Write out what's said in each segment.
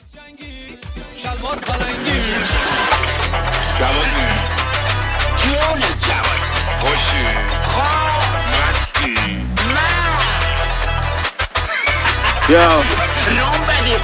شلوار پلنگی جواد جون جواد خوشی خواه مستی روم بدی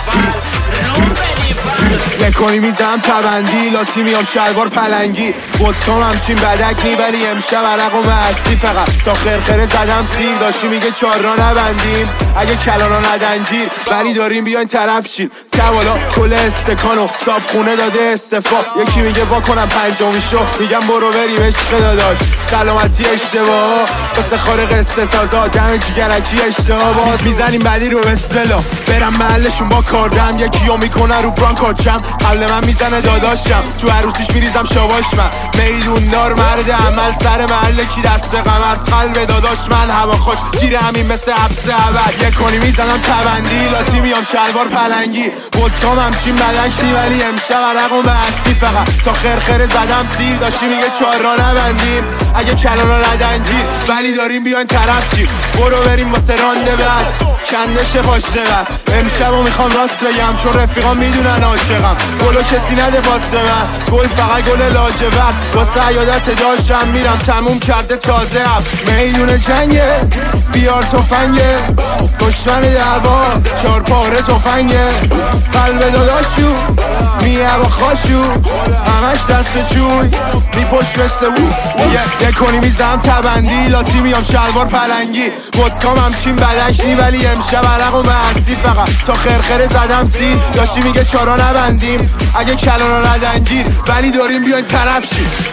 نکنی میزم تبندی لاتی میام شلوار پلنگی بودکام همچین بدک نی ولی امشب عرق و مستی فقط تا خرخره زدم سیر داشتی میگه چار را نبندیم اگه کلانا ندنگیر ولی داریم بیاین طرف چین توالا کل استکانو صاب خونه داده استفا یکی میگه وا کنم پنجمی شو میگم برو بریم عشق داداش سلامتی اشتباه قصه خارق استسازا دم جیگرکی اشتباه باز میزنیم بعدی رو بسلا برم محلشون با کاردم یکیو میکنه رو برانکارچم قبل من میزنه داداشم تو عروسیش میریزم شاباش من میدون دار مرد عمل سر محله کی دست غم از قلب داداش من هوا خوش گیره همین مثل حبس عبد یکنی میزنم تبندی لاتی میام شلوار پلنگی بودکام همچین بدکی ولی امشب عرق و مستی فقط تا خرخره زدم سیر داشتی میگه چار را نبندیم اگه کلانا ندنگیر ولی داریم بیاین طرف چیم برو بریم واسه رانده بعد کندش پاشته بعد امشبو میخوام راست بگم چون رفیقام میدونن عاشقم گلو کسی نده پاس من گل فقط گل لاجورد واسه عیادت داشتم میرم تموم کرده تازه اب میدون جنگه بیار تفنگه دشمن درباز چار پاره تفنگه قلب داداشو میه با خاشو همش دست چوی میپشت مثل او یکنی میزم تبندی لاتی میام شلوار پلنگی بودکام همچین بدک نی ولی امشب عرق و مستی فقط تا خرخره زدم سیر داشتی میگه چارا نبندیم اگه کلانا ندنگیر ولی داریم بیاین طرف چی